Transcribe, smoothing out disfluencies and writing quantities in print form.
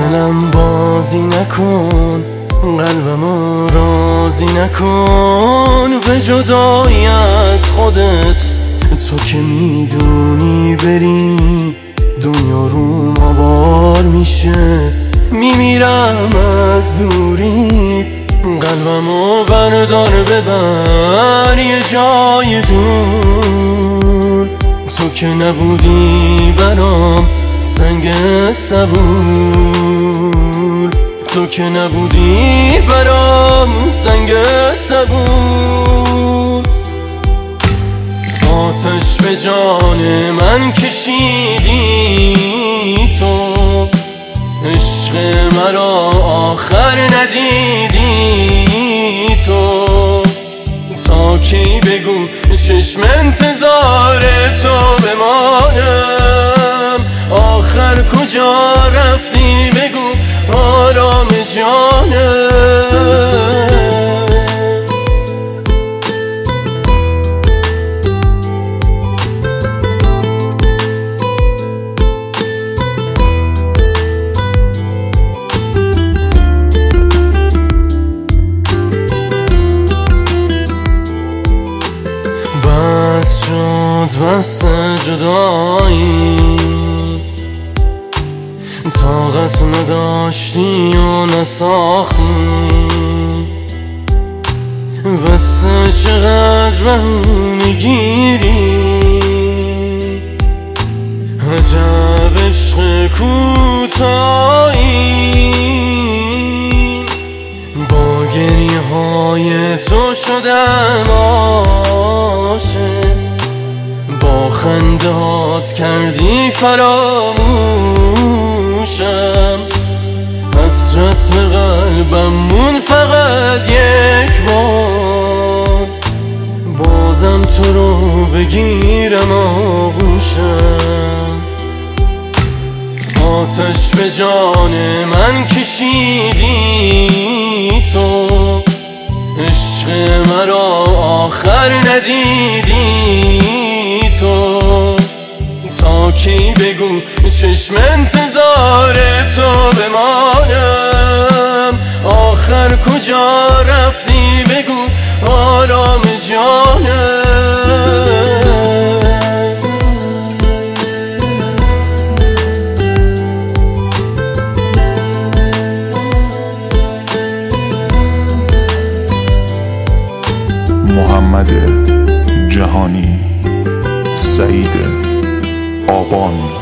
دلم بازی نکن، قلبمو راضی نکن به جدایی از خودت. تو که میدونی بری دنیا رو ماوار میشه، میمیرم از دوری. قلبمو بردار ببر یه جای دور. تو که نبودی برام سنگ صبور، تو که نبودی برام سنگ صبور. آتش به جان من کشیدی تو، عشق مرا آخر ندیدی تو. تا کی بگو چشم انتظار تو بمانم، آخر کجا رفتی بگو آرام جانم. بس شد بس جدایی، طاقت نداشتی و نساختی. بس چقدر بهم میگیری، عجب عشق کوتاهی. با گریه های تو شدم عاشق، با خندهات کردی فراموشم. حسرت به قلبم مون فقط یک بار، بازم تو رو بگیرم آغوشم. آتش به جان من کشیدی تو، عشق مرا آخر ندیدی تو. تا کی بگو چشم انتظار تو بمانم، آخر کجا رفتی بگو آرام جانم. محمد جهانی، سعید آبان.